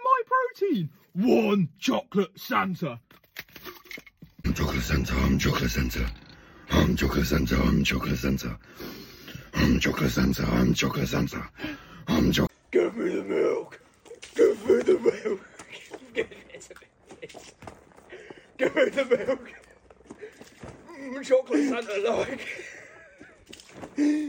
my protein. One chocolate Santa. I'm chocolate Santa, I'm chocolate Santa. I'm chocolate Santa, I'm chocolate Santa. I'm chocolate Santa, I'm chocolate Santa. I'm chocolate. Give me the milk. Give me the milk. Give it to me, please. Give me the milk. Chocolate Santa like.